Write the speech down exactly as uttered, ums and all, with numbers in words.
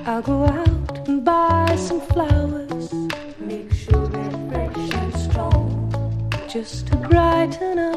I'll go out and buy some flowers, make sure they're fresh and strong, just to brighten up